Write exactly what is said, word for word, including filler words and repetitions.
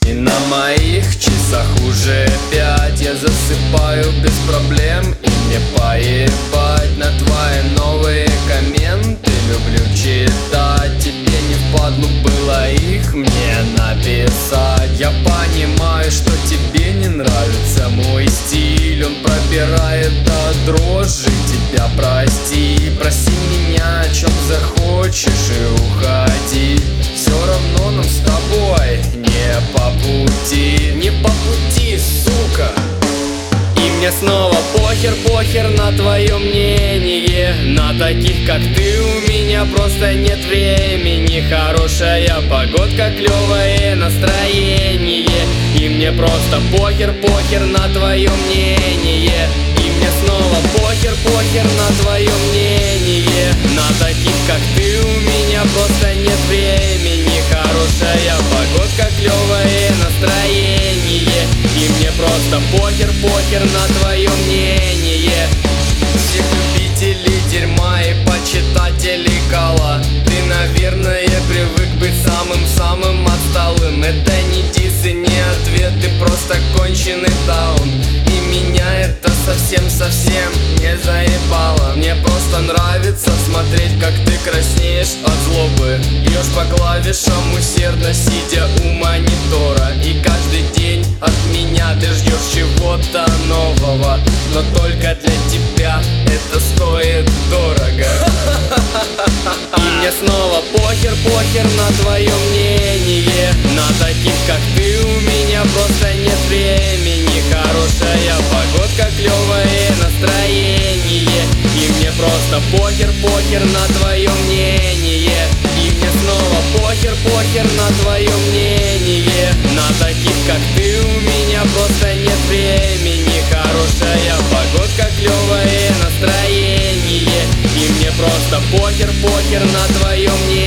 И на моих часах уже пять. Я засыпаю без проблем, и мне поебать на твои новые комменты. Люблю читать, тебе не впадлу было их мне написать. Я понимаю, что тебе не нравится мой стиль. Он пробирает до дрожи, тебя прости. Проси меня, о чем захочешь, и уходи. Все равно нам с тобой не по пути. Не по пути, сука. И мне снова похер, похер на твое мнение. На таких, как ты, у меня просто нет времени. Хорошая погодка, клевое настроение. И мне просто похер, похер на твое мнение. И мне снова похер, похер на твое мнение. На таких, как ты, у меня просто нет времени. Хорошая погодка, клевое настроение. И мне просто похер, похер на твое мнение. Всех любителей дерьма и почитателей кола. Ты, наверное, привык быть самым-самым отсталым. Это не дисс и не ответ, ты просто конченый даун. И меня это совсем-совсем не заебало. Мне просто нравится смотреть, как ты краснеешь от злобы. Бьешь по клавишам усердно, сидя у монитора. И каждый день от меня ты ждешь чего-то нового. Но только для тебя это стоит дорого. И мне снова похер, похер на твое мнение. На таких, как ты, у меня просто нет времени. Хорошая погодка, клевое настроение. И мне просто похер, похер на твое мнение. И мне снова похер, похер на твое мнение. На таких, как ты, у меня просто нет времени. Хорошая погодка, клевое настроение. И мне просто похер, похер на твое мнение.